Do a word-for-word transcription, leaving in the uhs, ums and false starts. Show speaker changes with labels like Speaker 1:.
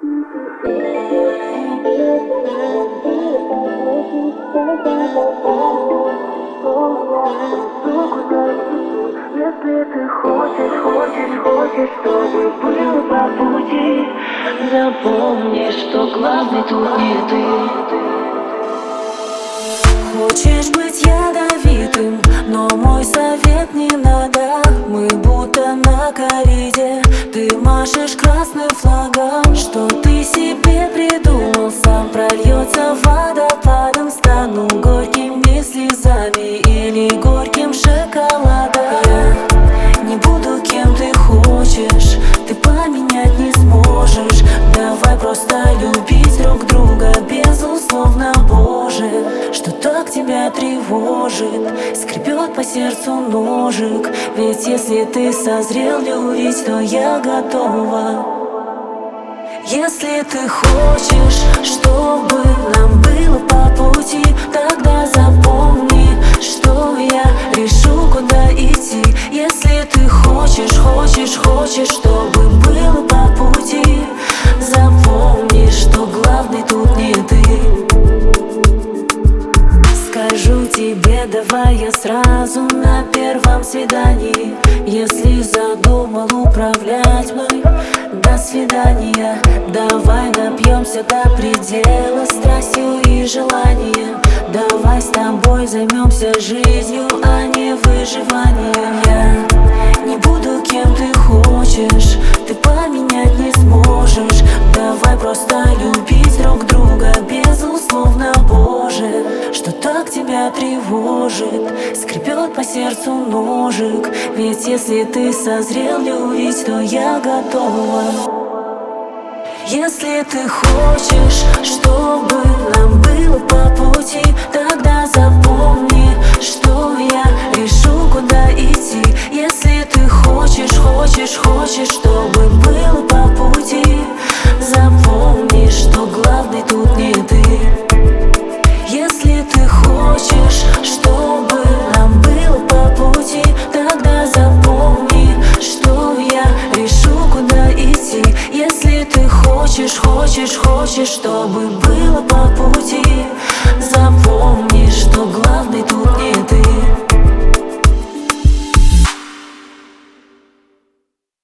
Speaker 1: Если ты хочешь, хочешь, хочешь, чтобы было по пути, запомни, что главный тут не ты.
Speaker 2: Хочешь быть ядовитым, но мой совет не надо. Мы будто на кориде, ты машешь красным флагом. Что ты себе придумал, сам прольется водопадом. Стану горькими слезами или горьким шоколадом. Я не буду кем ты хочешь, ты поменять не сможешь. Давай просто любить друг друга, безусловно, Боже. Что так тебя тревожит, скребет по сердцу ножик. Ведь если ты созрел любить, то я готова. Если ты хочешь, чтобы нам было по пути, тогда запомни, что я решу, куда идти. Если ты хочешь, хочешь, хочешь, чтобы было по пути, запомни, что главный тут не ты. Скажу тебе, давай я сразу на первом свидании. Если задумал управлять мной, до свидания. Давай напьемся до предела страстью и желанием. Давай с тобой займемся жизнью, а не выживанием. Я не буду кем ты хочешь, ты поменять не сможешь. Давай просто любить друг друга, безусловно, Боже. Что так тебя тревожит, скребет по сердцу ножик. Ведь если ты созрел любить, то я готова. Если ты хочешь, чтобы нам было по пути, тогда запомни, что я решу, куда идти. Если ты хочешь, хочешь, хочешь, чтобы было по пути, запомни, что главный тут не ты. Если ты хочешь, чтобы нам было по пути, тогда запомни, что я решу, куда идти. Если ты хочешь, хочешь, хочешь, чтобы было по пути, запомни, что главный тут не ты.